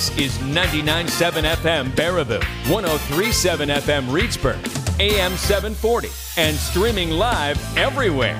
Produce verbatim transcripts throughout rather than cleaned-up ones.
This is ninety-nine point seven F M Baraboo, one oh three point seven F M Reedsburg, A M seven forty, and streaming live everywhere.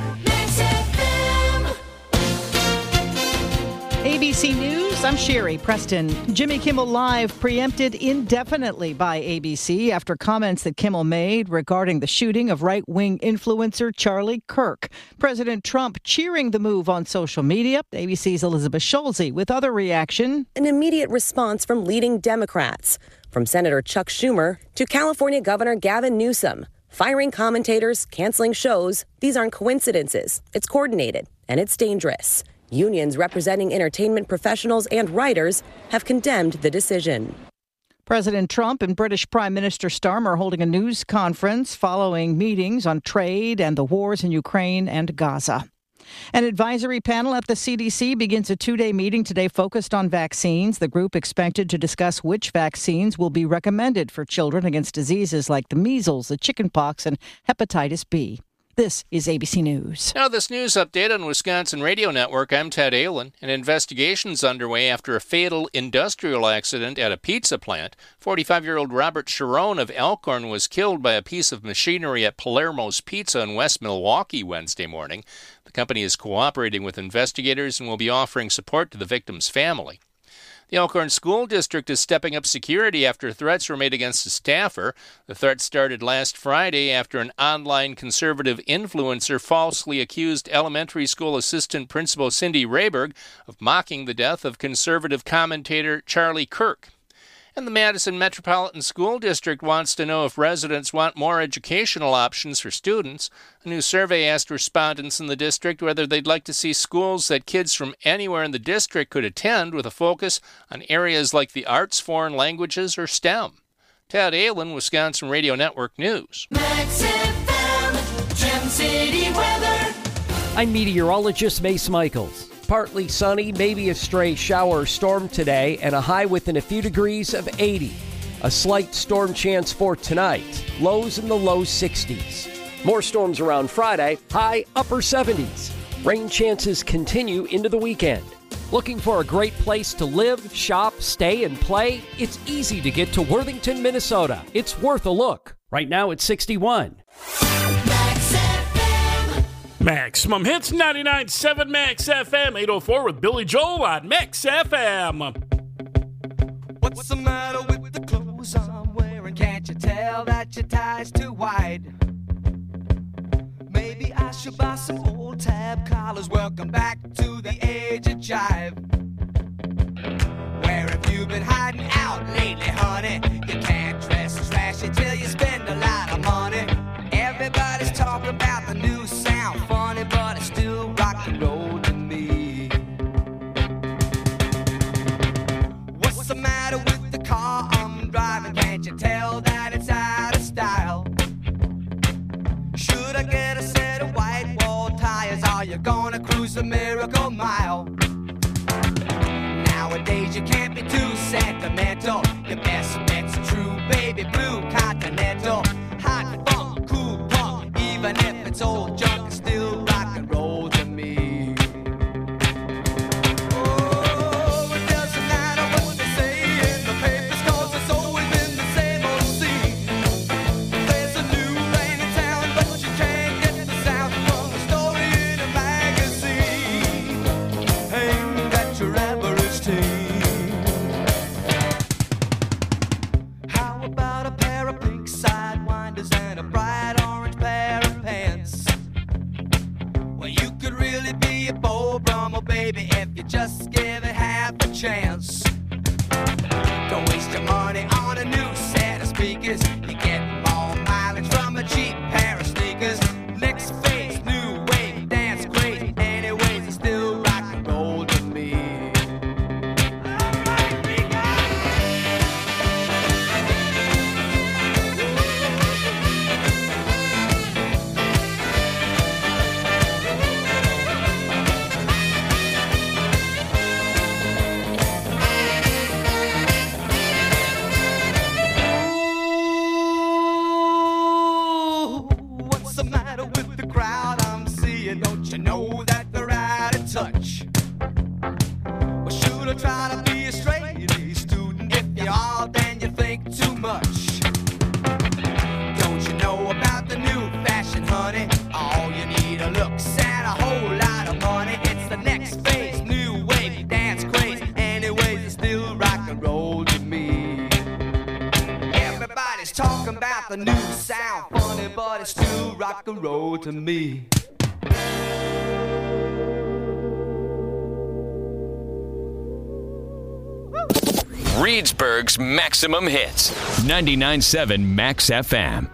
A B C News, I'm Sherry Preston. Jimmy Kimmel Live preempted indefinitely by A B C after comments that Kimmel made regarding the shooting of right-wing influencer Charlie Kirk. President Trump cheering the move on social media. A B C's Elizabeth Schulze with other reaction. An immediate response from leading Democrats, from Senator Chuck Schumer to California Governor Gavin Newsom. Firing commentators, canceling shows, these aren't coincidences. It's coordinated, and it's dangerous. Unions representing entertainment professionals and writers have condemned the decision. President Trump and British Prime Minister Starmer are holding a news conference following meetings on trade and the wars in Ukraine and Gaza. An advisory panel at the C D C begins a two-day meeting today focused on vaccines. The group expected to discuss which vaccines will be recommended for children against diseases like the measles, the chickenpox, and hepatitis B. This is A B C News. Now, this news update on Wisconsin Radio Network. I'm Ted Aylin. An investigation is underway after a fatal industrial accident at a pizza plant. forty-five-year-old Robert Sharon of Elkhorn was killed by a piece of machinery at Palermo's Pizza in West Milwaukee Wednesday morning. The company is cooperating with investigators and will be offering support to the victim's family. The Elkhorn School District is stepping up security after threats were made against a staffer. The threat started last Friday after an online conservative influencer falsely accused elementary school assistant principal Cindy Rayberg of mocking the death of conservative commentator Charlie Kirk. And the Madison Metropolitan School District wants to know if residents want more educational options for students. A new survey asked respondents in the district whether they'd like to see schools that kids from anywhere in the district could attend with a focus on areas like the arts, foreign languages, or STEM. Ted Aylin, Wisconsin Radio Network News. Max F M, Gem City weather. I'm meteorologist Mace Michaels. Partly sunny, maybe a stray shower or storm today, and a high within a few degrees of eighty. A slight storm chance for tonight. Lows in the low sixties. More storms around Friday, high upper seventies. Rain chances continue into the weekend. Looking for a great place to live, shop, stay, and play? It's easy to get to Worthington, Minnesota. It's worth a look. Right now it's sixty-one. Maximum Hits, ninety-nine point seven Max F M, eight oh four with Billy Joel on Max F M. What's the matter with the clothes I'm wearing? Can't you tell that your tie's too wide? Maybe I should buy some old tab collars. Welcome back to the age of jive. Where have you been hiding out lately, honey? You can't dress as flashy till you spend a lot of money. Everybody's talking about the new sound, funny, but it's still rock and roll to me. What's the matter with the car I'm driving? Can't you tell that it's out of style? Should I get a set of white wall tires? Are you gonna cruise the Miracle Mile? Nowadays you can't be too sentimental. Your best bet's a true baby blue Continental. Hot funk, cool punk, even if it's old junk, it's still rock and roll to me. Oh, it doesn't matter what they say in the papers, 'cause it's always been the same old scene. There's a new rain in town, but you can't get the sound from a story in a magazine. Ain't that your average teen? How about a pair of pink sidewinders and a bright orange pair of pants? Well, you could really be a Beau Brummel, baby, if you just give it half a chance. Don't waste your money on a new set of speakers. You get more mileage from a cheap pair of sneakers. Next phase, new wave, dance crazy. Anyways, it's still rock and roll to me. What's the matter with the crowd I'm seeing? Don't you know that they're out of touch? Well, should I try to be a straight A student a new sound. Funny, but it's still rock and roll to me. Reedsburg's Maximum Hits. ninety-nine point seven Max F M.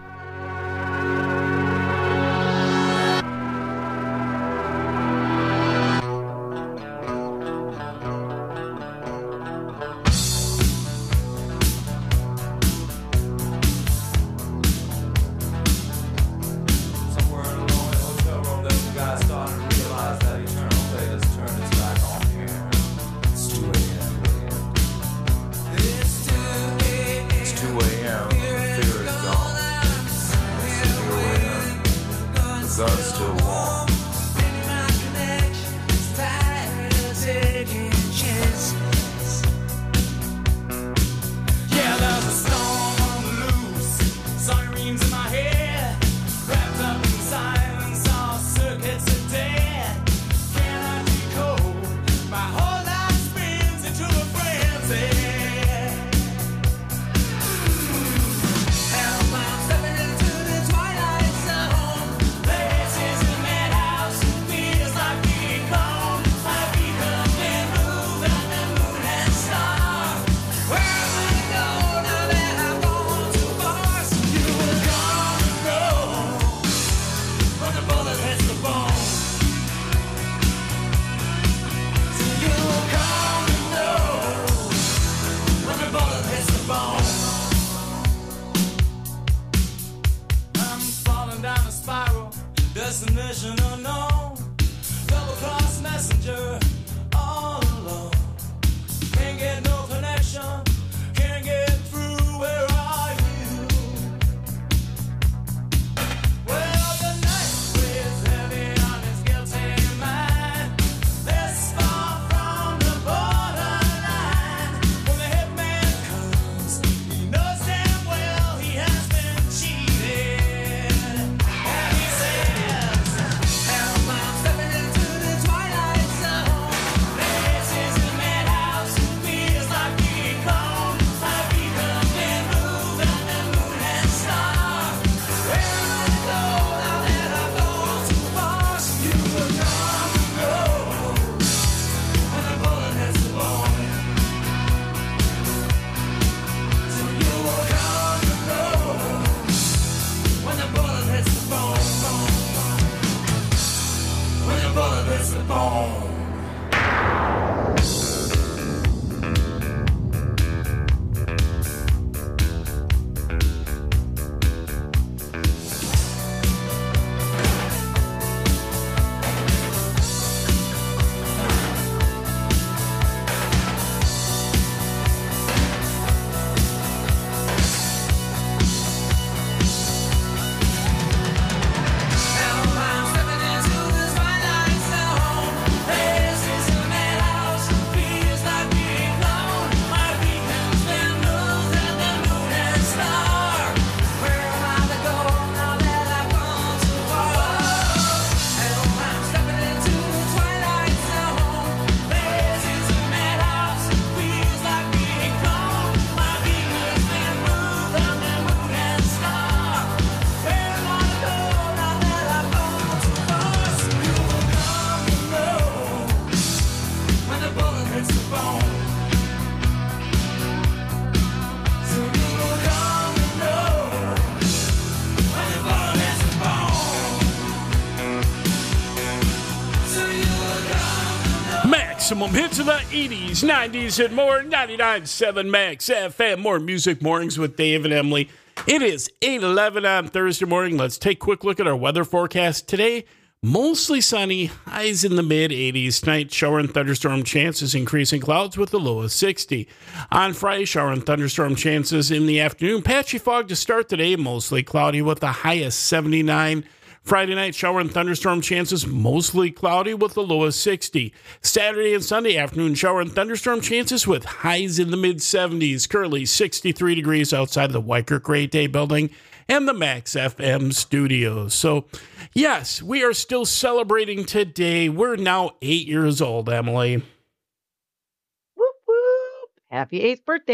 Maximum hits of the eighties, nineties, and more. ninety-nine point seven Max F M. More music mornings with Dave and Emily. It is eight eleven on Thursday morning. Let's take a quick look at our weather forecast. Today, mostly sunny, highs in the mid-eighties. Tonight, shower and thunderstorm chances, increasing clouds with a low of sixty. On Friday, shower and thunderstorm chances in the afternoon. Patchy fog to start today, mostly cloudy with a high of seventy-nine. Friday night, shower and thunderstorm chances, mostly cloudy with a low of sixty. Saturday and Sunday afternoon, shower and thunderstorm chances with highs in the mid-seventies. Currently sixty-three degrees outside of the Wykirk Great Day building and the Max F M studios. So, yes, we are still celebrating today. We're now eight years old, Emily. Whoop, whoop. Happy eighth birthday.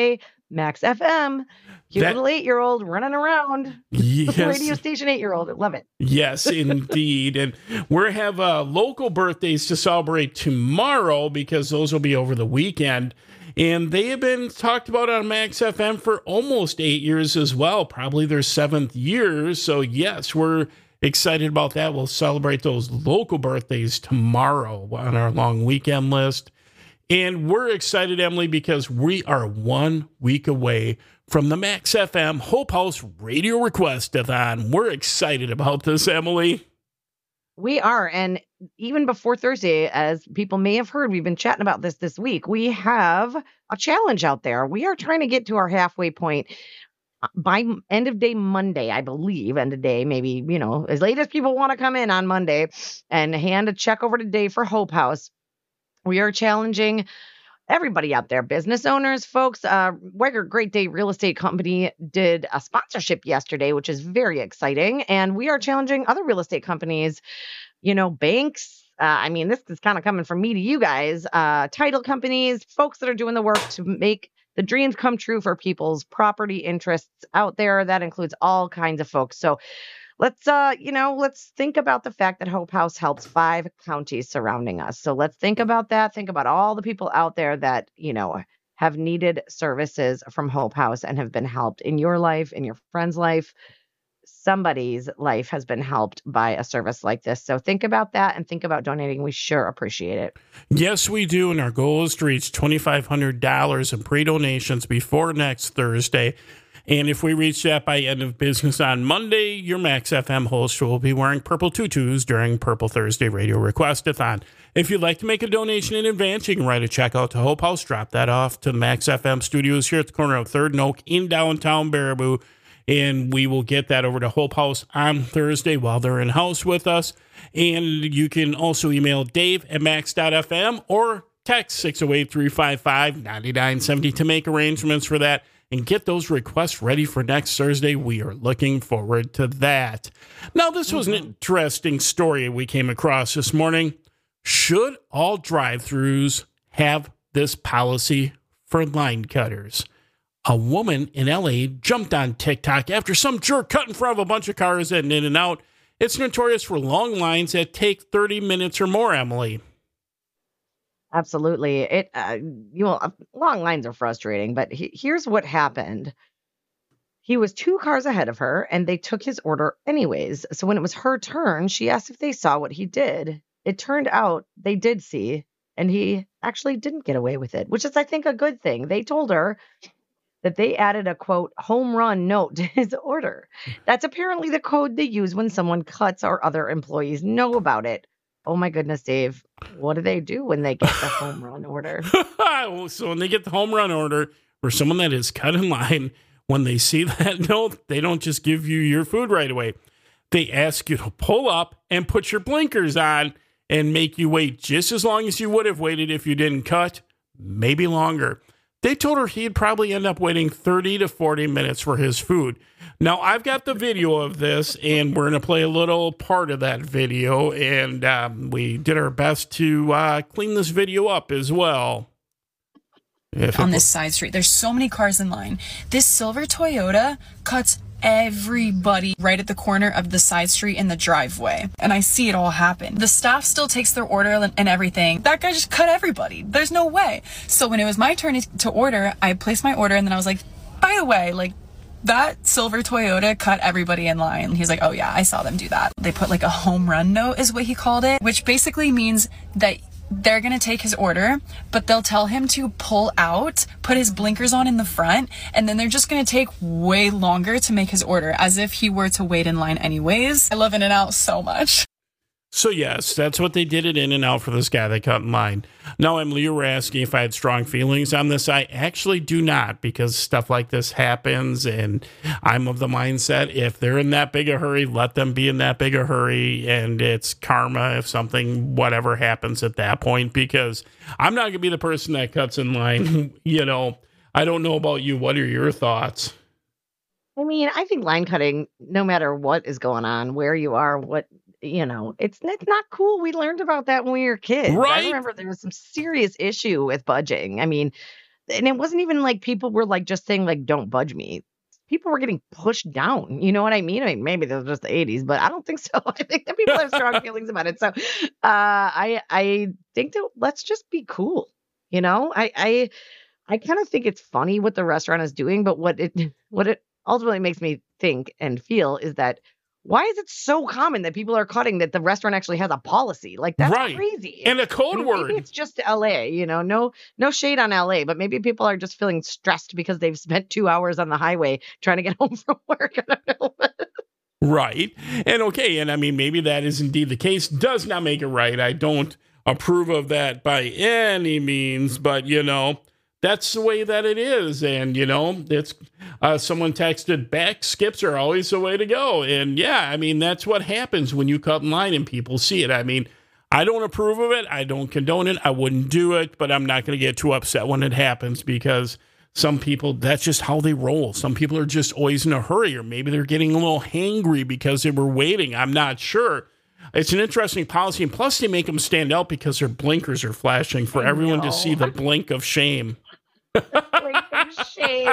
Max F M. Cute That- little eight-year-old running around. Yes. Radio station eight-year-old. I love it. Yes, indeed. And we have uh, local birthdays to celebrate tomorrow because those will be over the weekend. And they have been talked about on Max F M for almost eight years as well, probably their seventh year. So, yes, we're excited about that. We'll celebrate those local birthdays tomorrow on our long weekend list. And we're excited, Emily, because we are one week away from the Max F M Hope House Radio Request-a-thon. We're excited about this, Emily. We are. And even before Thursday, as people may have heard, we've been chatting about this this week. We have a challenge out there. We are trying to get to our halfway point by end of day Monday, I believe. End of day, maybe, you know, as late as people want to come in on Monday and hand a check over to Dave for Hope House. We are challenging everybody out there, business owners, folks. Uh, Weger Great Day Real Estate Company did a sponsorship yesterday, which is very exciting. And we are challenging other real estate companies, you know, banks. Uh, I mean, this is kind of coming from me to you guys, uh, title companies, folks that are doing the work to make the dreams come true for people's property interests out there. That includes all kinds of folks. So let's, uh, you know, let's think about the fact that Hope House helps five counties surrounding us. So let's think about that. Think about all the people out there that, you know, have needed services from Hope House and have been helped in your life, in your friend's life. Somebody's life has been helped by a service like this. So think about that and think about donating. We sure appreciate it. Yes, we do. And our goal is to reach twenty-five hundred dollars in pre-donations before next Thursday. And if we reach that by end of business on Monday, your Max F M host will be wearing purple tutus during Purple Thursday Radio Request-a-thon. If you'd like to make a donation in advance, you can write a check out to Hope House, drop that off to the Max F M studios here at the corner of third and Oak in downtown Baraboo, and we will get that over to Hope House on Thursday while they're in house with us. And you can also email Dave at max dot f m or text six oh eight, three five five, nine nine seven oh to make arrangements for that and get those requests ready for next Thursday. We are looking forward to that. Now, this was an interesting story we came across this morning. Should all drive-thrus have this policy for line cutters? A woman in L A jumped on TikTok after some jerk cut in front of a bunch of cars at an In-N-Out. It's notorious for long lines that take thirty minutes or more, Emily. Absolutely. It, uh, you know, uh, long lines are frustrating, but he, here's what happened. He was two cars ahead of her and they took his order anyways. So when it was her turn, she asked if they saw what he did. It turned out they did see, and he actually didn't get away with it, which is, I think, a good thing. They told her that they added a, quote, home run note to his order. That's apparently the code they use when someone cuts or other employees know about it. Oh, my goodness, Dave. What do they do when they get the home run order? So when they get the home run order for someone that is cut in line, when they see that note, they don't just give you your food right away. They ask you to pull up and put your blinkers on and make you wait just as long as you would have waited if you didn't cut, maybe longer. They told her he'd probably end up waiting thirty to forty minutes for his food. Now, I've got the video of this, and we're going to play a little part of that video, and um, we did our best to uh, clean this video up as well. If on this side street, there's so many cars in line. This silver Toyota cuts everybody right at the corner of the side street in the driveway, and I see it all happen. The staff still takes their order and everything. That guy just cut everybody. There's no way. So when it was my turn to order, I placed my order, and then I was like, by the way, like, that silver Toyota cut everybody in line. He's like, oh yeah, I saw them do that. They put like a home run note is what he called it, which basically means that they're going to take his order, but they'll tell him to pull out, put his blinkers on in the front, and then they're just going to take way longer to make his order, as if he were to wait in line anyways. I love In-N-Out so much. So, yes, that's what they did at In-N-Out for this guy that cut in line. Now, Emily, you were asking if I had strong feelings on this. I actually do not, because stuff like this happens, and I'm of the mindset, if they're in that big a hurry, let them be in that big a hurry, and it's karma if something, whatever happens at that point, because I'm not going to be the person that cuts in line. You know, I don't know about you. What are your thoughts? I mean, I think line cutting, no matter what is going on, where you are, what, you know, it's, it's not cool. We learned about that when we were kids. Right. I remember there was some serious issue with budging. I mean, and it wasn't even like people were like just saying like, don't budge me. People were getting pushed down. You know what I mean? I mean, maybe that was just the eighties, but I don't think so. I think that people have strong feelings about it. So uh, I I think that let's just be cool. You know, I I I kind of think it's funny what the restaurant is doing, but what it what it ultimately makes me think and feel is that why is it so common that people are cutting that the restaurant actually has a policy? Like, that's right. crazy. And a code I mean, word. Maybe it's just L A, you know, no no shade on L A, but maybe people are just feeling stressed because they've spent two hours on the highway trying to get home from work. I don't know. Right. And okay, and I mean, maybe that is indeed the case. Does not make it right. I don't approve of that by any means, but, you know, that's the way that it is. And, you know, it's uh, someone texted back, skips are always the way to go. And yeah, I mean, that's what happens when you cut in line and people see it. I mean, I don't approve of it. I don't condone it. I wouldn't do it, but I'm not going to get too upset when it happens because some people, that's just how they roll. Some people are just always in a hurry, or maybe they're getting a little hangry because they were waiting. I'm not sure. It's an interesting policy. And plus they make them stand out because their blinkers are flashing for I everyone know. to see the blink of shame. Blink of shame.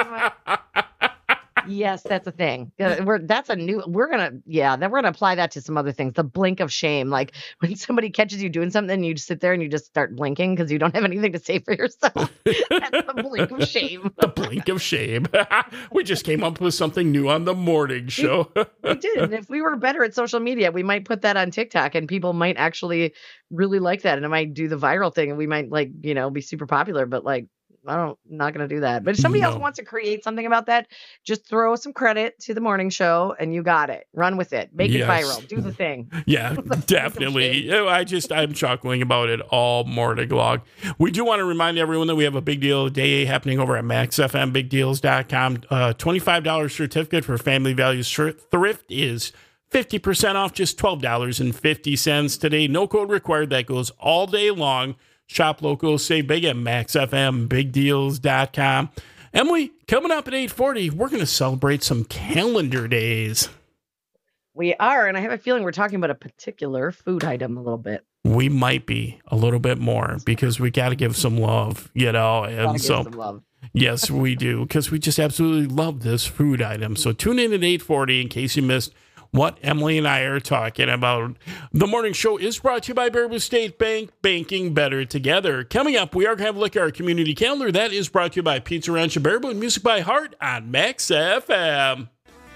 Yes, that's a thing. Uh, We're that's a new. We're gonna yeah. Then we're gonna apply that to some other things. The blink of shame, like when somebody catches you doing something, you just sit there and you just start blinking because you don't have anything to say for yourself. That's the blink of shame. The blink of shame. We just came up with something new on the morning show. We did. And if we were better at social media, we might put that on TikTok, and people might actually really like that, and it might do the viral thing, and we might like you know be super popular. But like. I don't, I'm not going to do that. But if somebody No. else wants to create something about that, just throw some credit to the morning show and you got it. Run with it. Make Yes. it viral. Do the thing. Yeah, definitely. Yeah, I just, I'm chuckling about it all morning long. We do want to remind everyone that we have a big deal day happening over at max f m big deals dot com. Uh, twenty-five dollars certificate for Family Values Thrift is fifty percent off, just twelve dollars and fifty cents today. No code required. That goes all day long. Shop local, save big at max f m big deals dot com. Emily, coming up at eight forty, we're going to celebrate some calendar days. We are. And I have a feeling we're talking about a particular food item a little bit. We might be a little bit more because we got to give some love, you know, Gotta and give so some love. yes, we do, because we just absolutely love this food item. So tune in at eight forty in case you missed what Emily and I are talking about. The morning show is brought to you by Baraboo State Bank, banking better together. Coming up, we are going to have a look at our community calendar. That is brought to you by Pizza Ranch and Baraboo and Music by Heart on Max F M.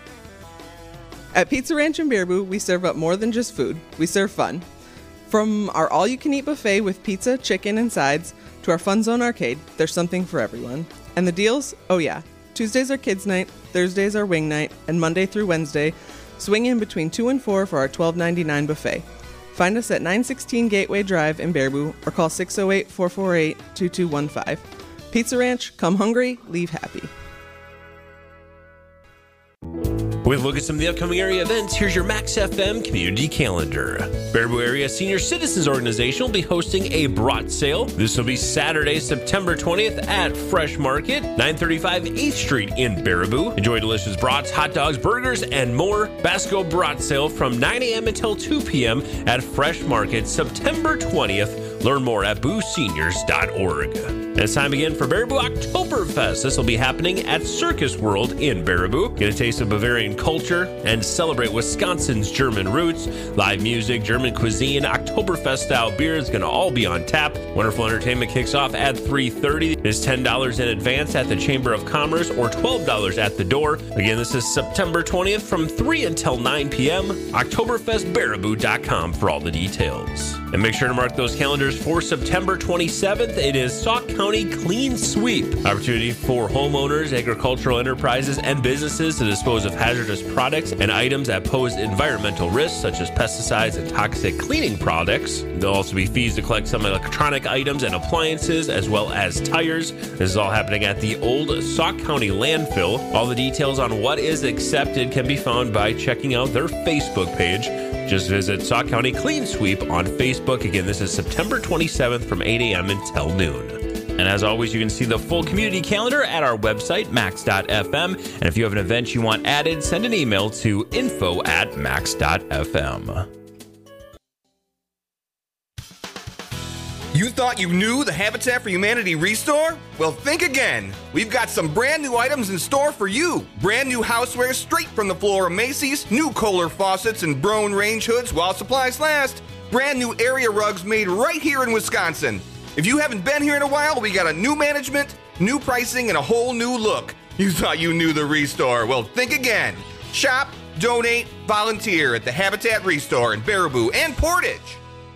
At Pizza Ranch and Baraboo, we serve up more than just food. We serve fun. From our all-you-can-eat buffet with pizza, chicken, and sides, to our Fun Zone arcade, there's something for everyone. And the deals? Oh yeah. Tuesdays are kids' night, Thursdays are wing night, and Monday through Wednesday, swing in between two and four for our twelve ninety-nine buffet. Find us at nine sixteen Gateway Drive in Baraboo or call six oh eight, four four eight, two two one five. Pizza Ranch, come hungry, leave happy. With a look at some of the upcoming area events, here's your Max F M community calendar. Baraboo Area Senior Citizens Organization will be hosting a brat sale. This will be Saturday, September twentieth at Fresh Market, nine thirty-five eighth Street in Baraboo. Enjoy delicious brats, hot dogs, burgers, and more. Basco Brat Sale from nine a.m. until two p.m. at Fresh Market, September twentieth. Learn more at boo seniors dot org. And it's time again for Baraboo Oktoberfest. This will be happening at Circus World in Baraboo. Get a taste of Bavarian culture and celebrate Wisconsin's German roots. Live music, German cuisine, Oktoberfest-style beer is going to all be on tap. Wonderful entertainment kicks off at three thirty. It's ten dollars in advance at the Chamber of Commerce or twelve dollars at the door. Again, this is September twentieth from three until nine p.m. Oktoberfest Baraboo dot com for all the details. And make sure to mark those calendars for September twenty-seventh. It is Sauk County Clean Sweep. Opportunity for homeowners, agricultural enterprises, and businesses to dispose of hazardous products and items that pose environmental risks, such as pesticides and toxic cleaning products. There'll also be fees to collect some electronic items and appliances, as well as tires. This is all happening at the old Sauk County landfill. All the details on what is accepted can be found by checking out their Facebook page. Just visit Sauk County Clean Sweep on Facebook. Again, this is September twenty-seventh from eight a.m. until noon. And as always, you can see the full community calendar at our website, max dot f m. And if you have an event you want added, send an email to info at max dot f m. You thought you knew the Habitat for Humanity Restore? Well, think again. We've got some brand new items in store for you. Brand new houseware straight from the floor of Macy's, new Kohler faucets and Broan range hoods while supplies last. Brand new area rugs made right here in Wisconsin. If you haven't been here in a while, we got a new management, new pricing, and a whole new look. You thought you knew the Restore? Well, think again. Shop, donate, volunteer at the Habitat Restore in Baraboo and Portage.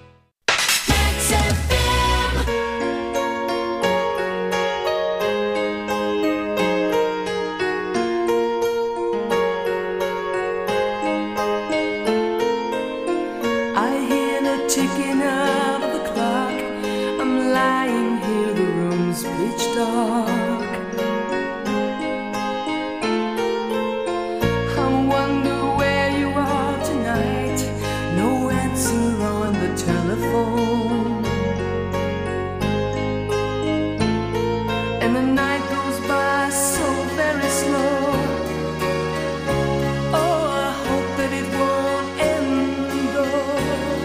Ticking of the clock, I'm lying here, the room's pitch dark. I wonder where you are tonight, no answer on the telephone. And the night goes by so very slow. Oh, I hope that it won't end though.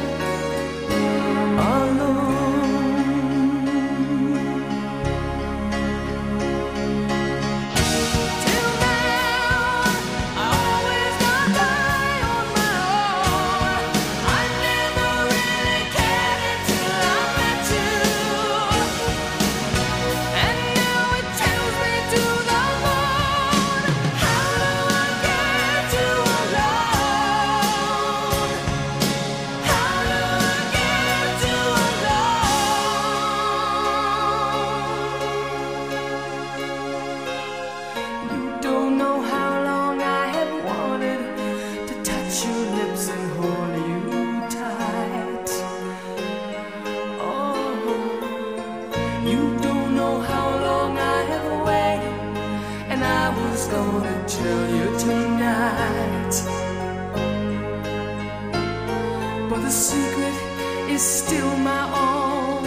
But the secret is still my own,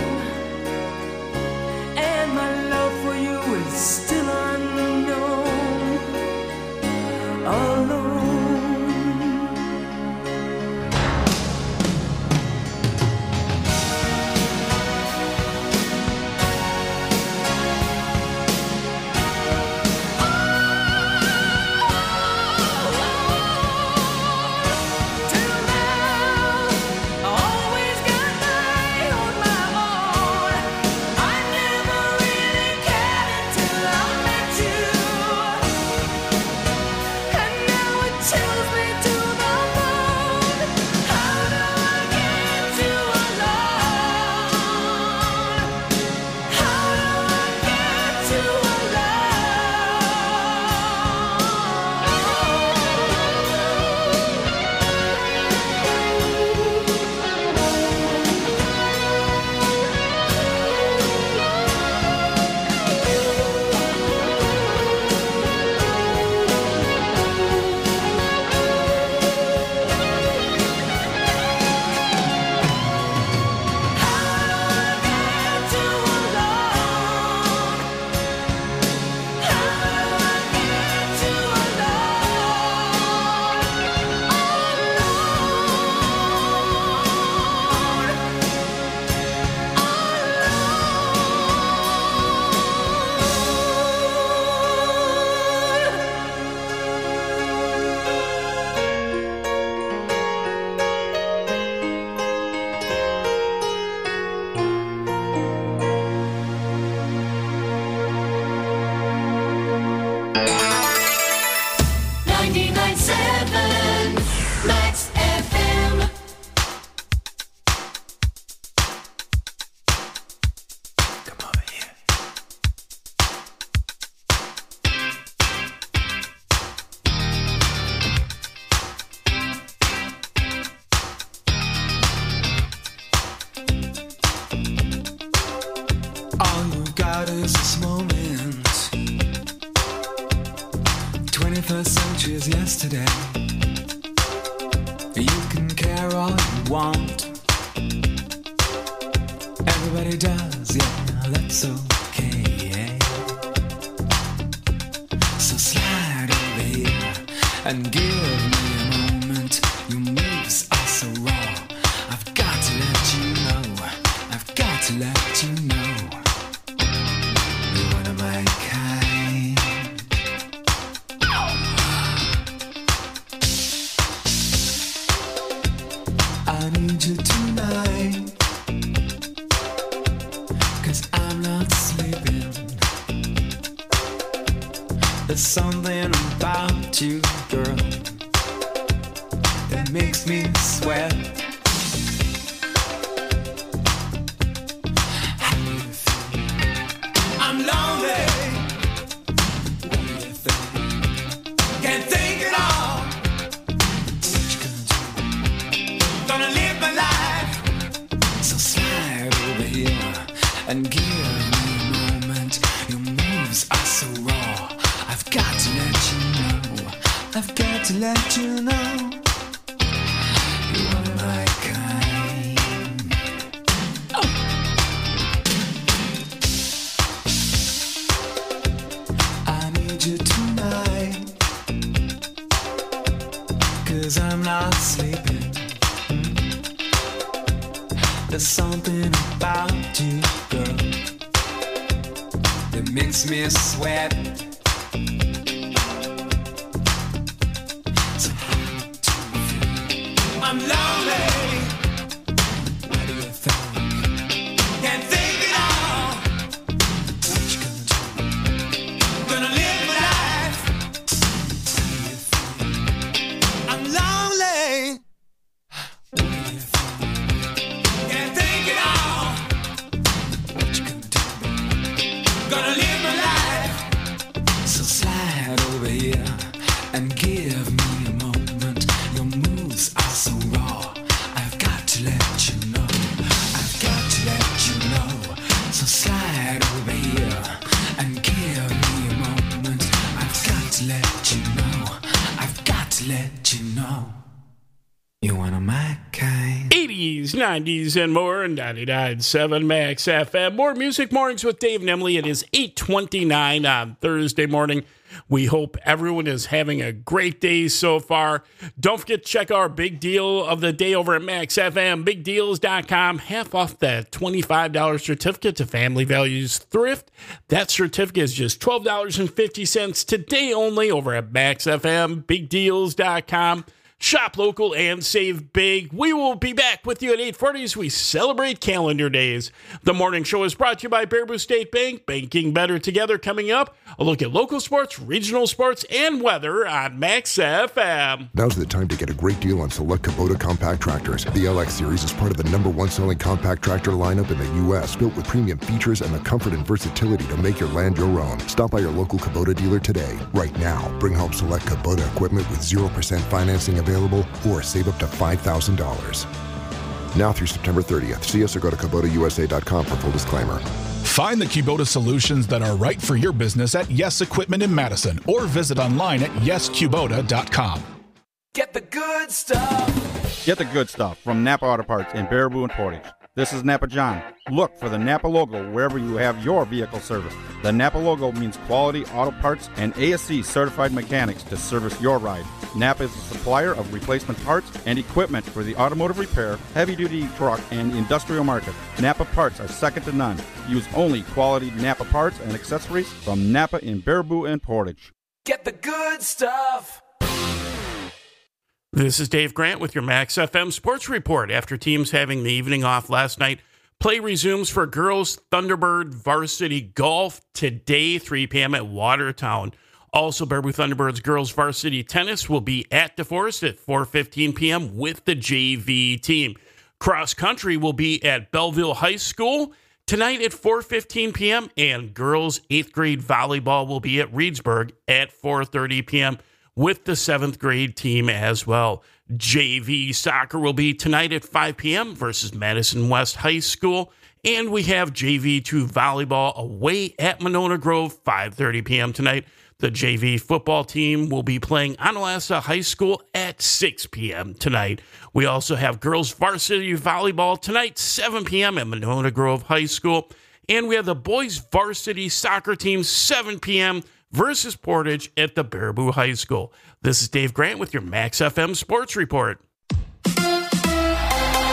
and my love for you is still unknown, alone. twenty-first century is yesterday. You can care all you want. Everybody does, yeah, that's okay. So slide over here and give me a moment. Your moves are so raw. I've got to let you know. I've got to let I need you tonight, 'cause I'm not sleeping. There's something about you, girl, that makes me sweat. How do you feel? I'm lonely. What do you think? Can't think at all. What you gonna do? Gonna live my life. So slide over here and give me a moment. Your moves are so raw. I've got to let you know. I've got to let you know. You are my kind. Oh. I need you tonight, 'cause I'm not sleeping. There's something about you, girl, that makes me sweat. So how do you feel? I'm lonely. What do you think? Can't think at all. What you gonna do? Gonna live my life. How do you feel? I'm lonely. What do you think? Can't think at all. What you gonna do? Gonna live my life. So slide over here and give me a moment. Your moves are so raw. I've got to let you know. I've got to let you know. So slide over here and give me a moment. I've got to let you know. I've got to let you know. You wanna my kind. eighties, nineties, and more. ninety-nine point seven Max F M. More Music Mornings with Dave and Emily. It is eight twenty-nine on Thursday morning. We hope everyone is having a great day so far. Don't forget to check our big deal of the day over at Max F M, big deals dot com. Half off that twenty-five dollars certificate to Family Values Thrift. That certificate is just twelve dollars and fifty cents today only over at Max F M, big deals dot com. Shop local and save big. We will be back with you at eight forty as we celebrate calendar days. The morning show is brought to you by Baraboo State Bank. Banking better together. Coming up, a look at local sports, regional sports, and weather on Max F M. Now's the time to get a great deal on select Kubota compact tractors. The L X Series is part of the number one selling compact tractor lineup in the U S, built with premium features and the comfort and versatility to make your land your own. Stop by your local Kubota dealer today. Right now, bring home select Kubota equipment with zero percent financing available or save up to five thousand dollars. Now through September thirtieth. See us or go to Kubota U S A dot com for full disclaimer. Find the Kubota solutions that are right for your business at Yes Equipment in Madison or visit online at yes kubota dot com. Get the good stuff. Get the good stuff from Napa Auto Parts in Baraboo and Portage. This is Napa John. Look for the Napa logo wherever you have your vehicle serviced. The Napa logo means quality auto parts and A S C certified mechanics to service your ride. Napa is a supplier of replacement parts and equipment for the automotive repair, heavy-duty truck, and industrial market. Napa parts are second to none. Use only quality Napa parts and accessories from Napa in Baraboo and Portage. Get the good stuff. This is Dave Grant with your Max F M Sports Report. After teams having the evening off last night, play resumes for girls Thunderbird varsity golf today, three p.m. at Watertown. Also, Baraboo Thunderbirds girls varsity tennis will be at DeForest at four fifteen p.m. with the J V team. Cross country will be at Belleville High School tonight at four fifteen p.m. and girls eighth grade volleyball will be at Reedsburg at four thirty p.m. with the seventh grade team as well. J V soccer will be tonight at five p.m. versus Madison West High School. And we have J V two volleyball away at Monona Grove, five thirty p.m. tonight. The J V football team will be playing Onalaska High School at six p.m. tonight. We also have girls varsity volleyball tonight, seven p.m. at Monona Grove High School. And we have the boys varsity soccer team, seven p.m. versus Portage at the Baraboo High School. This is Dave Grant with your Max F M Sports Report.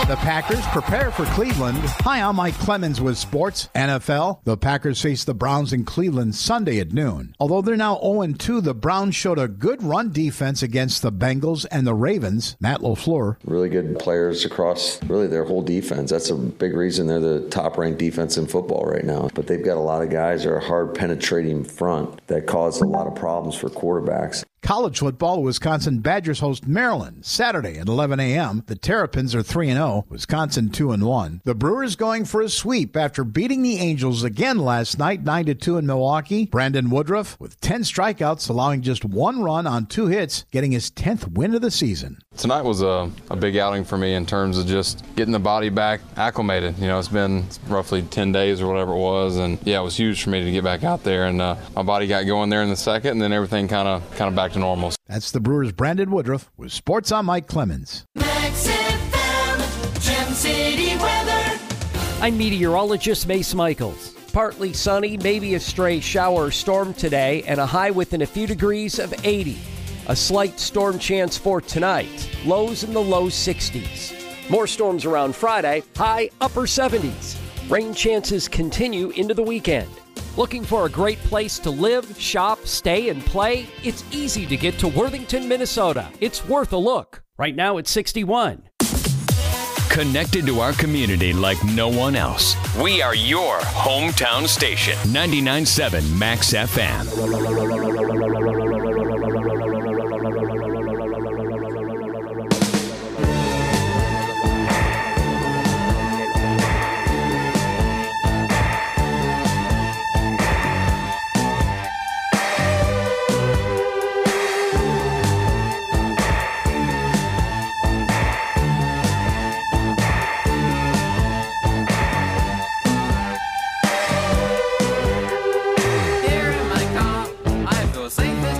The Packers prepare for Cleveland. Hi, I'm Mike Clemens with Sports. N F L, the Packers face the Browns in Cleveland Sunday at noon. Although they're now oh and two, the Browns showed a good run defense against the Bengals and the Ravens. Matt LaFleur. Really good players across really their whole defense. That's a big reason they're the top-ranked defense in football right now. But they've got a lot of guys that are hard penetrating front that cause a lot of problems for quarterbacks. College football, Wisconsin Badgers host Maryland Saturday at eleven a.m. The Terrapins are three and oh, Wisconsin two and one. The Brewers going for a sweep after beating the Angels again last night nine to two in Milwaukee. Brandon Woodruff with ten strikeouts, allowing just one run on two hits, getting his tenth win of the season. Tonight was a, a big outing for me in terms of just getting the body back acclimated. You know, it's been roughly ten days or whatever it was, and yeah, it was huge for me to get back out there, and uh, my body got going there in the second, and then everything kind of kind of back to normal. That's the Brewers' Brandon Woodruff with Sports on Mike Clemens. Max F M, Gem City weather. I'm meteorologist Mace Michaels. Partly sunny, maybe a stray shower or storm today, and a high within a few degrees of eighty. A slight storm chance for tonight, lows in the low sixties. More storms around Friday, high upper seventies. Rain chances continue into the weekend. Looking for a great place to live, shop, stay, and play? It's easy to get to Worthington, Minnesota. It's worth a look. Right now it's sixty-one. Connected to our community like no one else. We are your hometown station. ninety-nine point seven Max F M. Here in my car, I feel safe as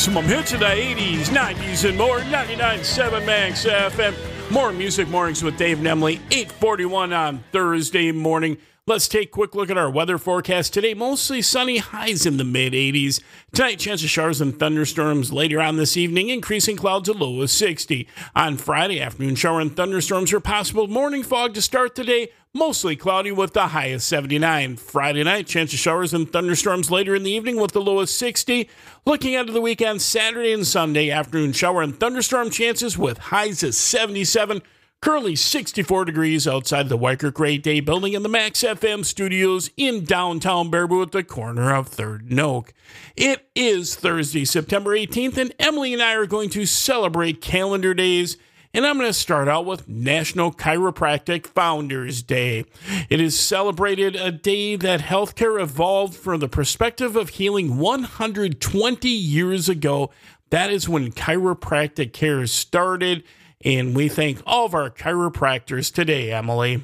Maximum hits of the eighties, nineties, and more. ninety-nine point seven Max F M. More Music Mornings with Dave and Emily. eight forty-one on Thursday morning. Let's take a quick look at our weather forecast today. Mostly sunny, highs in the mid-eighties. Tonight, chance of showers and thunderstorms later on this evening. Increasing clouds, a low of sixty. On Friday, afternoon shower and thunderstorms are possible. Morning fog to start the day. Mostly cloudy with the high of seventy-nine. Friday night, chance of showers and thunderstorms later in the evening with the low of sixty. Looking ahead to the weekend, Saturday and Sunday, afternoon shower and thunderstorm chances with highs of seventy-seven. Currently sixty-four degrees outside the Weicker Great Day building in the Max F M studios in downtown Baraboo at the corner of third and Oak. It is Thursday, September eighteenth, and Emily and I are going to celebrate calendar days. And I'm going to start out with National Chiropractic Founders Day. It is celebrated a day that healthcare evolved from the perspective of healing one hundred twenty years ago. That is when chiropractic care started. And we thank all of our chiropractors today, Emily.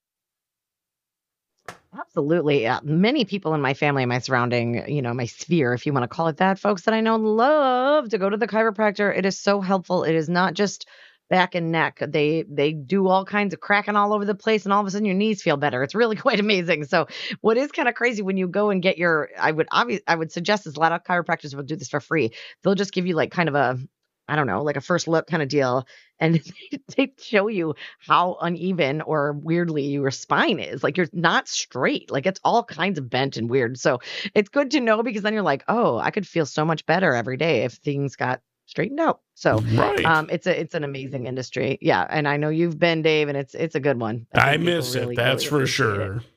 Absolutely. Uh, many people in my family, my surrounding, you know, my sphere, if you want to call it that, folks that I know love to go to the chiropractor. It is so helpful. It is not just back and neck. They they do all kinds of cracking all over the place, and all of a sudden your knees feel better. It's really quite amazing. So what is kind of crazy when you go and get your, I would obviously, I would suggest this, a lot of chiropractors will do this for free. They'll just give you like kind of a, I don't know, like a first look kind of deal. And they show you how uneven or weirdly your spine is. Like you're not straight. Like it's all kinds of bent and weird. So it's good to know, because then you're like, oh, I could feel so much better every day if things got straightened out. So right. um, it's a it's an amazing industry. Yeah. And I know you've been, Dave, and it's it's a good one. I, I miss it. That's really for sure. It.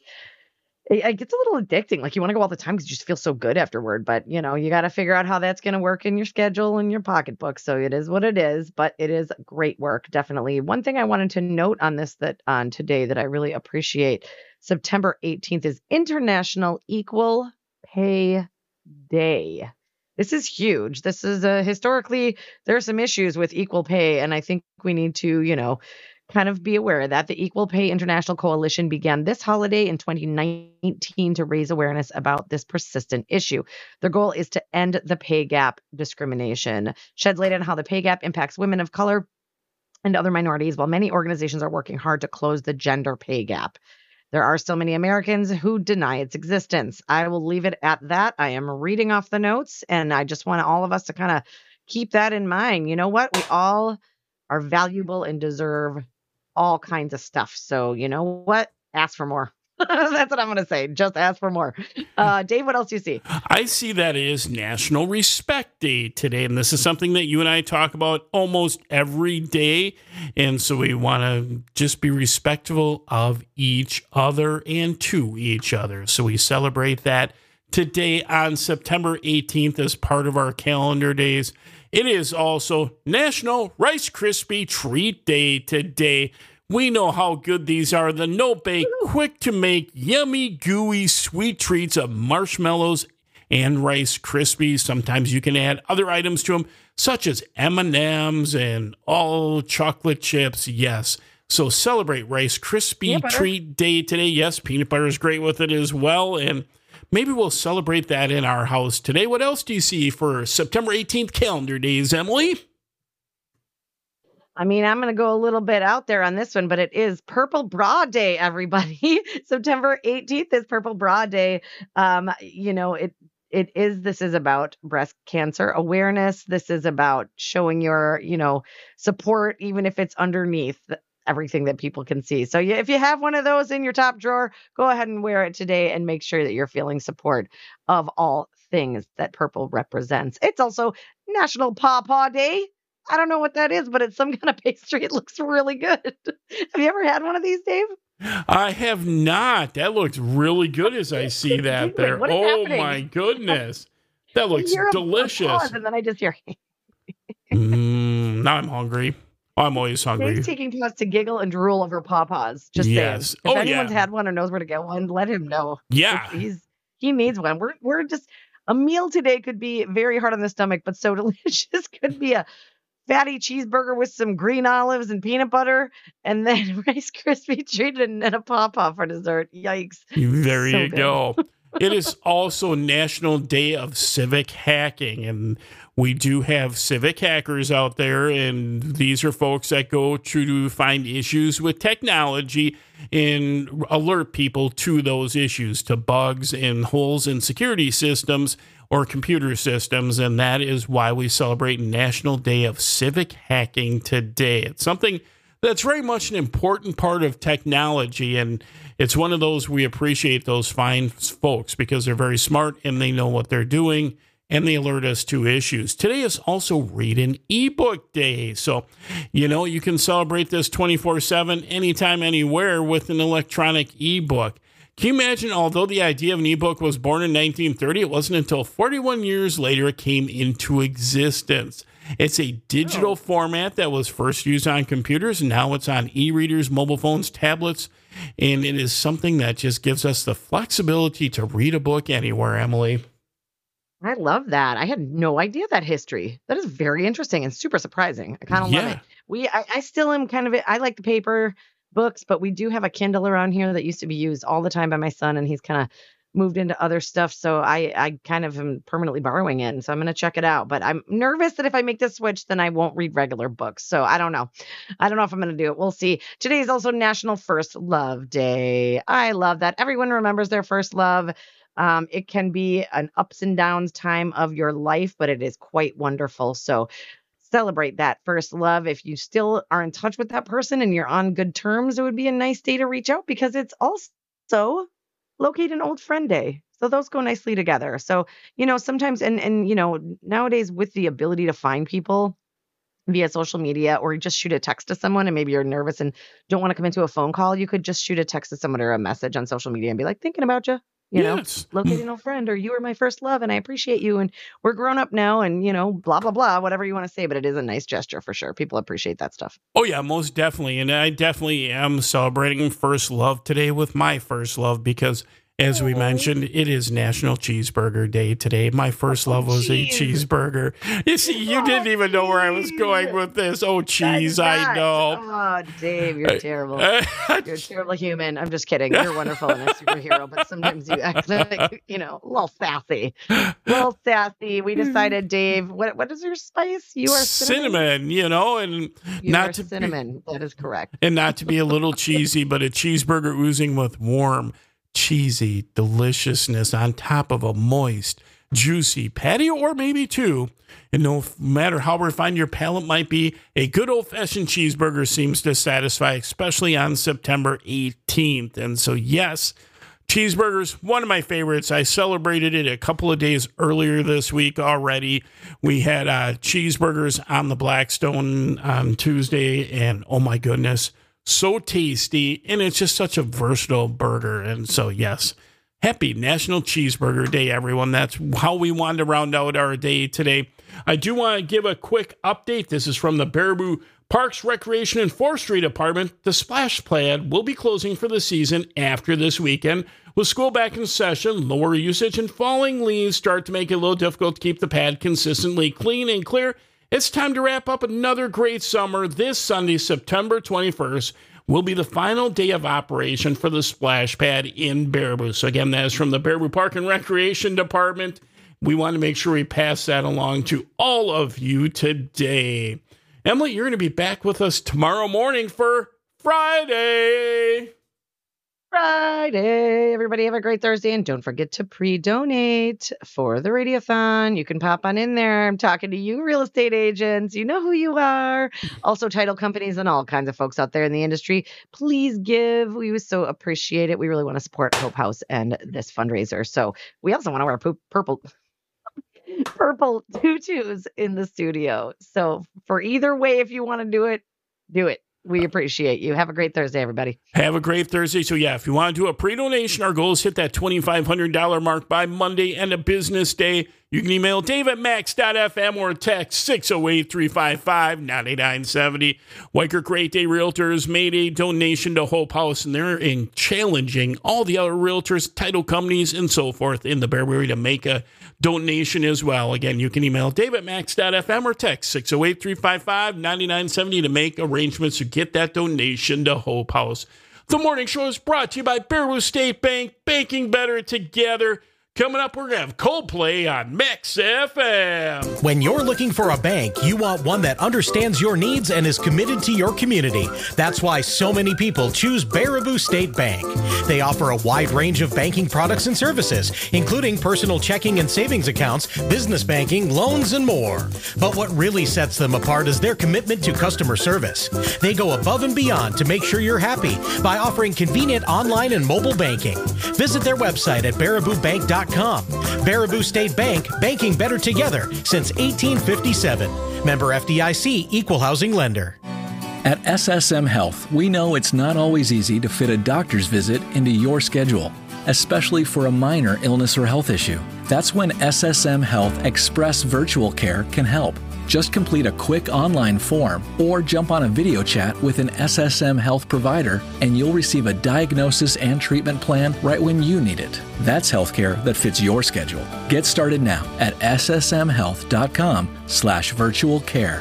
It, it gets a little addicting. Like you want to go all the time because you just feel so good afterward. But, you know, you got to figure out how that's going to work in your schedule and your pocketbook. So it is what it is. But it is great work, definitely. One thing I wanted to note on this that on today that I really appreciate, September eighteenth is International Equal Pay Day. This is huge. This is a historically, there are some issues with equal pay. And I think we need to, you know, kind of be aware of that. The Equal Pay International Coalition began this holiday in twenty nineteen to raise awareness about this persistent issue. Their goal is to end the pay gap discrimination. Sheds light on how the pay gap impacts women of color and other minorities, while many organizations are working hard to close the gender pay gap. There are still many Americans who deny its existence. I will leave it at that. I am reading off the notes, and I just want all of us to kind of keep that in mind. You know what? We all are valuable and deserve all kinds of stuff. So you know what? Ask for more. That's what I'm going to say. Just ask for more. Uh, Dave, what else do you see? I see that it is National Respect Day today. And this is something that you and I talk about almost every day. And so we want to just be respectful of each other and to each other. So we celebrate that today on September eighteenth as part of our calendar days. It is also National Rice Krispie Treat Day today. We know how good these are. The no-bake, quick-to-make, yummy, gooey, sweet treats of marshmallows and Rice Krispies. Sometimes you can add other items to them, such as M and M's and all chocolate chips. Yes. So celebrate Rice Krispie Treat Day today. Yes, peanut butter is great with it as well. And maybe we'll celebrate that in our house today. What else do you see for September eighteenth calendar days, Emily? I mean, I'm going to go a little bit out there on this one, but it is Purple Bra Day, everybody. September eighteenth is Purple Bra Day. Um, you know, it it is, this is about breast cancer awareness. This is about showing your, you know, support, even if it's underneath everything that people can see. So yeah, if you have one of those in your top drawer, go ahead and wear it today and make sure that you're feeling support of all things that purple represents. It's also National Paw Paw Day. I don't know what that is, but it's some kind of pastry. It looks really good. Have you ever had one of these, Dave? I have not. That looks really good as I see that there. What is oh happening? My goodness. That looks You're a- delicious. a pause, and then I just hear, mm, now I'm hungry. I'm always hungry. Dave's taking pause to giggle and drool over pawpaws. Just Yes. saying. If Oh, anyone's yeah. had one or knows where to get one, let him know. Yeah. It's- he's he needs one. We're we're just a meal today could be very hard on the stomach, but so delicious. Could be a fatty cheeseburger with some green olives and peanut butter, and then Rice Krispie treat and, and a pawpaw for dessert. Yikes! There So you good. go. it is also National Day of Civic Hacking, and we do have civic hackers out there, and these are folks that go to find issues with technology and alert people to those issues, to bugs and holes in security systems or computer systems, and that is why we celebrate National Day of Civic Hacking today. It's something that's very much an important part of technology, and it's one of those we appreciate those fine folks because they're very smart and they know what they're doing, and they alert us to issues. Today is also Read an eBook Day. So, you know, you can celebrate this twenty-four seven, anytime, anywhere with an electronic ebook. Can you imagine, although the idea of an ebook was born in nineteen thirty, it wasn't until forty-one years later it came into existence. It's a digital oh. format that was first used on computers, and now it's on e-readers, mobile phones, tablets, and it is something that just gives us the flexibility to read a book anywhere, Emily. I love that. I had no idea that history. That is very interesting and super surprising. I kind of Yeah. love it. We, I, I still am kind of, I like the paper books, but we do have a Kindle around here that used to be used all the time by my son, and he's kind of moved into other stuff. So I, I kind of am permanently borrowing it. And so I'm going to check it out, but I'm nervous that if I make this switch, then I won't read regular books. So I don't know. I don't know if I'm going to do it. We'll see. Today is also National First Love Day. I love that. Everyone remembers their first love. Um, it can be an ups and downs time of your life, but it is quite wonderful. So celebrate that first love. If you still are in touch with that person and you're on good terms, it would be a nice day to reach out because it's also Locate an Old Friend Day. So those go nicely together. So, you know, sometimes, and, and, you know, nowadays with the ability to find people via social media, or just shoot a text to someone, and maybe you're nervous and don't want to come into a phone call, you could just shoot a text to someone or a message on social media and be like, thinking about you. You Yes. know, locate an old friend, or you were my first love and I appreciate you. And we're grown up now, and, you know, blah, blah, blah, whatever you want to say. But it is a nice gesture for sure. People appreciate that stuff. Oh, yeah, most definitely. And I definitely am celebrating first love today with my first love because, as we mentioned, it is National Cheeseburger Day today. My first love was a cheeseburger. You see, you didn't even know where I was going with this. Oh, cheese, I know. Oh, Dave, you're terrible. You're a terrible human. I'm just kidding. You're wonderful and a superhero, but sometimes you act like, you know, a little sassy. A little sassy. We decided, Dave, what what is your spice? You are cinnamon. Cinnamon, you know, and You not are to cinnamon. That is correct. and not to be a little cheesy, but a cheeseburger oozing with warm, cheesy deliciousness on top of a moist, juicy patty, or maybe two. And no matter how refined your palate might be, a good old-fashioned cheeseburger seems to satisfy, especially on September eighteenth. And so, yes, cheeseburgers, one of my favorites. I celebrated it a couple of days earlier this week already. We had uh, cheeseburgers on the Blackstone on Tuesday, and oh my goodness, so tasty, and it's just such a versatile burger. And so, yes, happy National Cheeseburger Day, everyone. That's how we wanted to round out our day today. I do want to give a quick update. This is from the Baraboo Parks, Recreation, and Forestry Department. The splash pad will be closing for the season after this weekend. With school back in session, lower usage and falling leaves start to make it a little difficult to keep the pad consistently clean and clear. It's time to wrap up another great summer. This Sunday, September twenty-first, will be the final day of operation for the splash pad in Baraboo. So again, that is from the Baraboo Park and Recreation Department. We want to make sure we pass that along to all of you today. Emily, you're going to be back with us tomorrow morning for Friday. Friday. Everybody have a great Thursday, and don't forget to pre-donate for the Radiothon. You can pop on in there. I'm talking to you, real estate agents. You know who you are. Also, title companies and all kinds of folks out there in the industry. Please give. We would so appreciate it. We really want to support Hope House and this fundraiser. So we also want to wear poop, purple purple tutus in the studio. So for either way, if you want to do it, do it. We appreciate you. Have a great Thursday, everybody. Have a great Thursday. So, yeah, if you want to do a pre-donation, our goal is hit that twenty-five hundred dollars mark by Monday and a business day. You can email Dave at max dot f m or text six oh eight, three five five, nine nine seven oh. Weicker Great Day Realtors made a donation to Hope House, and they're in challenging all the other realtors, title companies, and so forth in the Baraboo area to make a donation as well. Again, you can email Dave at max dot f m or text six oh eight, three five five, nine nine seven oh to make arrangements to get that donation to Hope House. The morning show is brought to you by Baraboo State Bank, banking better together. Coming up, we're going to have Coldplay on Max F M. When you're looking for a bank, you want one that understands your needs and is committed to your community. That's why so many people choose Baraboo State Bank. They offer a wide range of banking products and services, including personal checking and savings accounts, business banking, loans, and more. But what really sets them apart is their commitment to customer service. They go above and beyond to make sure you're happy by offering convenient online and mobile banking. Visit their website at baraboo bank dot com. Baraboo State Bank, banking better together since eighteen fifty-seven. Member F D I C, Equal Housing Lender. At S S M Health, we know it's not always easy to fit a doctor's visit into your schedule, especially for a minor illness or health issue. That's when S S M Health Express Virtual Care can help. Just complete a quick online form or jump on a video chat with an S S M Health provider and you'll receive a diagnosis and treatment plan right when you need it. That's healthcare that fits your schedule. Get started now at S S M health dot com slash virtual care.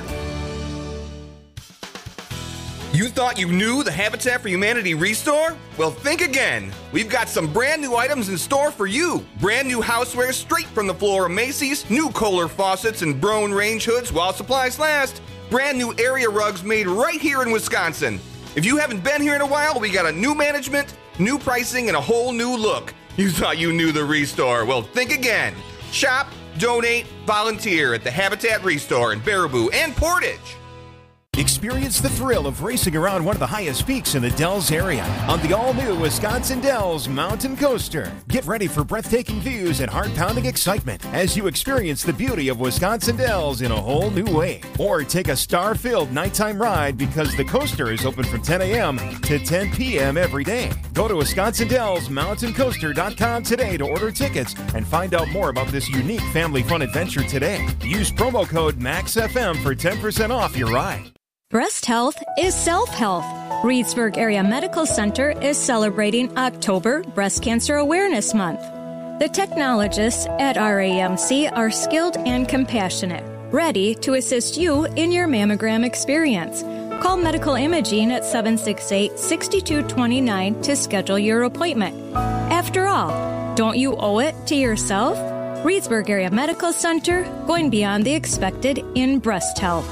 You thought you knew the Habitat for Humanity Restore? Well, think again. We've got some brand new items in store for you. Brand new houseware straight from the floor of Macy's, new Kohler faucets and Broan range hoods while supplies last. Brand new area rugs made right here in Wisconsin. If you haven't been here in a while, we got a new management, new pricing, and a whole new look. You thought you knew the Restore? Well, think again. Shop, donate, volunteer at the Habitat Restore in Baraboo and Portage. Experience the thrill of racing around one of the highest peaks in the Dells area on the all-new Wisconsin Dells Mountain Coaster. Get ready for breathtaking views and heart-pounding excitement as you experience the beauty of Wisconsin Dells in a whole new way. Or take a star-filled nighttime ride because the coaster is open from ten a.m. to ten p.m. every day. Go to Wisconsin Dells Mountain Coaster dot com today to order tickets and find out more about this unique family fun adventure today. Use promo code MAXFM for ten percent off your ride. Breast health is self-health. Reedsburg Area Medical Center is celebrating October Breast Cancer Awareness Month. The technologists at R A M C are skilled and compassionate, ready to assist you in your mammogram experience. Call Medical Imaging at seven six eight, six two two nine to schedule your appointment. After all, don't you owe it to yourself? Reedsburg Area Medical Center, going beyond the expected in breast health.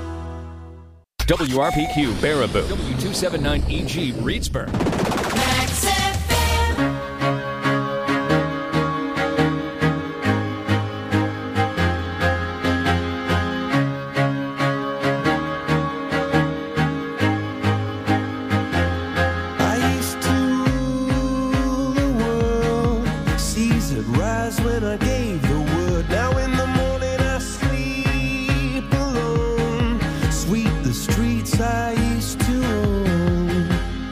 W R P Q Baraboo, W two seventy-nine E G Reedsburg. Max F M. I used to rule the world, seas would rise when I gave the word. Now in the morning I sleep alone, sweep the streets I used to own.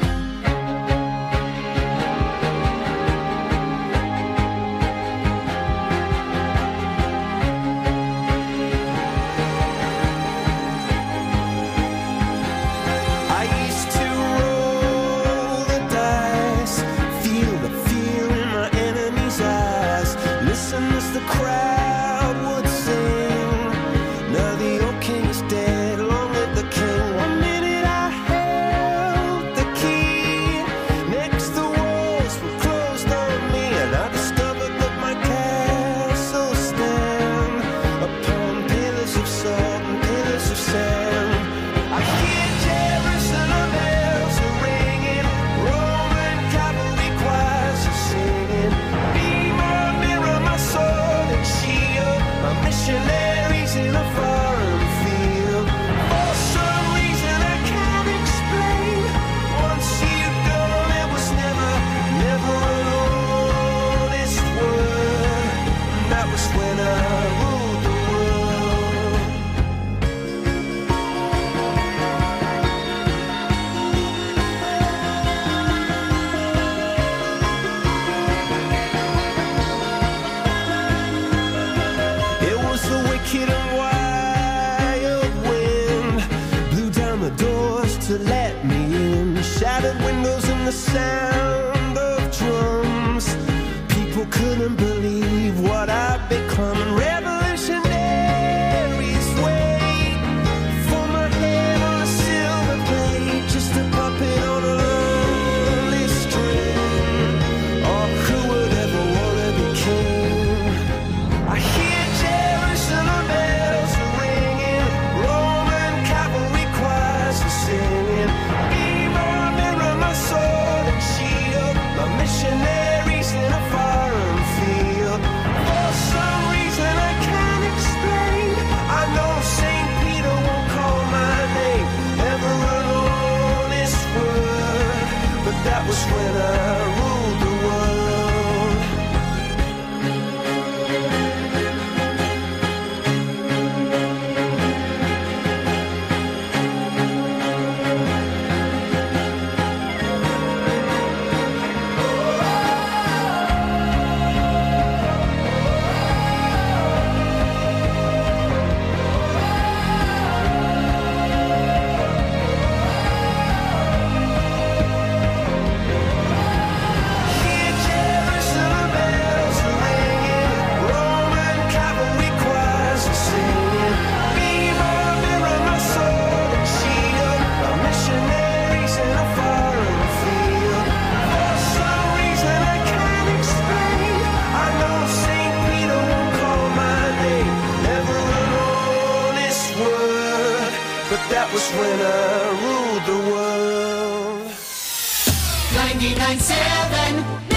I used to roll the dice, feel the fear in my enemy's eyes, listen as the crowd would sing. Now the old king is dead, long live the king. One minute I held the key, next the walls were closed on me, and I discovered that my castle stand upon pillars of salt and pillars of sand. I hear Jerusalem bells are ringing, Roman cavalry choirs are singing. Be my mirror, my sword and shield, my missionaries in a foreign field. For some reason I can't explain, once you've gone it was never, never an honest word. And that was when I ruled the world. It was the wicked and wild wind, blew down the doors to let me in, shattered windows and the sound of drums. People couldn't believe what I'd become. Revolutionaries wait for my head on a silver plate, just a puppet on a but that was when I ruled the world. ninety-nine point seven